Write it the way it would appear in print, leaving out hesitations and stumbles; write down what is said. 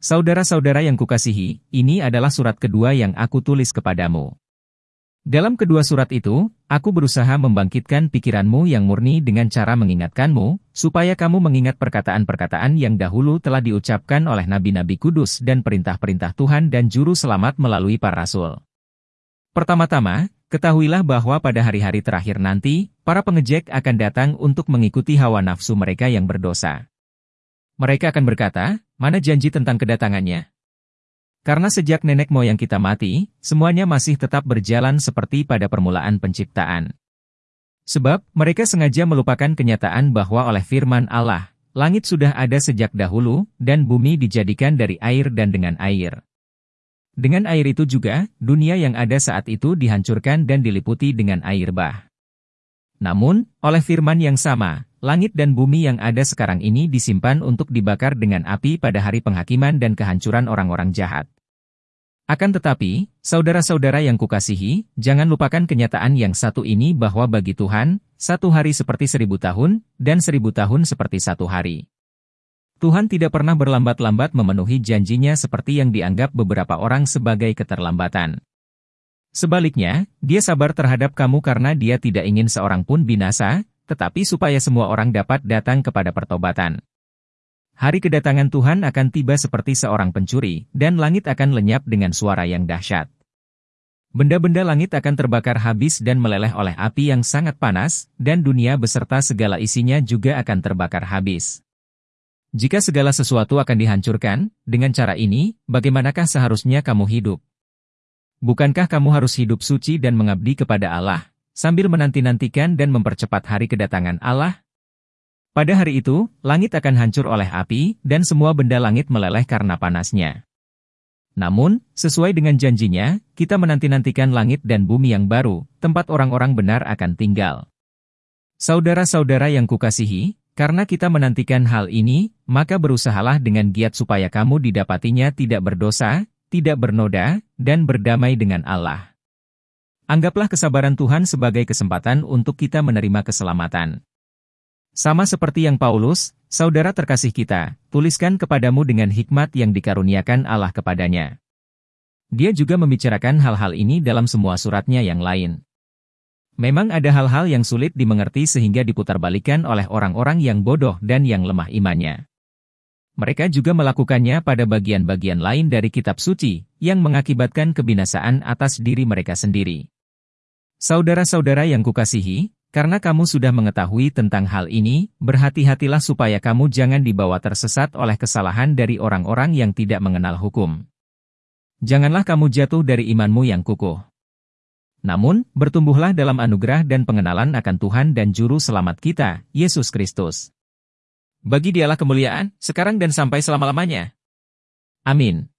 Saudara-saudara yang kukasihi, ini adalah surat kedua yang aku tulis kepadamu. Dalam kedua surat itu, aku berusaha membangkitkan pikiranmu yang murni dengan cara mengingatkanmu, supaya kamu mengingat perkataan-perkataan yang dahulu telah diucapkan oleh nabi-nabi kudus dan perintah-perintah Tuhan dan juru selamat melalui para rasul. Pertama-tama, ketahuilah bahwa pada hari-hari terakhir nanti, para pengejek akan datang untuk mengikuti hawa nafsu mereka yang berdosa. Mereka akan berkata, mana janji tentang kedatangannya? Karena sejak nenek moyang kita mati, semuanya masih tetap berjalan seperti pada permulaan penciptaan. Sebab, mereka sengaja melupakan kenyataan bahwa oleh firman Allah, langit sudah ada sejak dahulu, dan bumi dijadikan dari air dan dengan air. Dengan air itu juga, dunia yang ada saat itu dihancurkan dan diliputi dengan air bah. Namun, oleh firman yang sama, langit dan bumi yang ada sekarang ini disimpan untuk dibakar dengan api pada hari penghakiman dan kehancuran orang-orang jahat. Akan tetapi, saudara-saudara yang kukasihi, jangan lupakan kenyataan yang satu ini bahwa bagi Tuhan, 1 hari seperti 1000 tahun, dan 1000 tahun seperti 1 hari. Tuhan tidak pernah berlambat-lambat memenuhi janjinya seperti yang dianggap beberapa orang sebagai keterlambatan. Sebaliknya, Dia sabar terhadap kamu karena Dia tidak ingin seorang pun binasa, tetapi supaya semua orang dapat datang kepada pertobatan. Hari kedatangan Tuhan akan tiba seperti seorang pencuri, dan langit akan lenyap dengan suara yang dahsyat. Benda-benda langit akan terbakar habis dan meleleh oleh api yang sangat panas, dan dunia beserta segala isinya juga akan terbakar habis. Jika segala sesuatu akan dihancurkan, dengan cara ini, bagaimanakah seharusnya kamu hidup? Bukankah kamu harus hidup suci dan mengabdi kepada Allah, sambil menanti-nantikan dan mempercepat hari kedatangan Allah? Pada hari itu, langit akan hancur oleh api, dan semua benda langit meleleh karena panasnya. Namun, sesuai dengan janjinya, kita menanti-nantikan langit dan bumi yang baru, tempat orang-orang benar akan tinggal. Saudara-saudara yang kukasihi, karena kita menantikan hal ini, maka berusahalah dengan giat supaya kamu didapatinya tidak berdosa, tidak bernoda, dan berdamai dengan Allah. Anggaplah kesabaran Tuhan sebagai kesempatan untuk kita menerima keselamatan. Sama seperti yang Paulus, saudara terkasih kita, tuliskan kepadamu dengan hikmat yang dikaruniakan Allah kepadanya. Dia juga membicarakan hal-hal ini dalam semua suratnya yang lain. Memang ada hal-hal yang sulit dimengerti sehingga diputarbalikkan oleh orang-orang yang bodoh dan yang lemah imannya. Mereka juga melakukannya pada bagian-bagian lain dari kitab suci, yang mengakibatkan kebinasaan atas diri mereka sendiri. Saudara-saudara yang kukasihi, karena kamu sudah mengetahui tentang hal ini, berhati-hatilah supaya kamu jangan dibawa tersesat oleh kesalahan dari orang-orang yang tidak mengenal hukum. Janganlah kamu jatuh dari imanmu yang kukuh. Namun, bertumbuhlah dalam anugerah dan pengenalan akan Tuhan dan Juru Selamat kita, Yesus Kristus. Bagi Dialah kemuliaan, sekarang dan sampai selama-lamanya. Amin.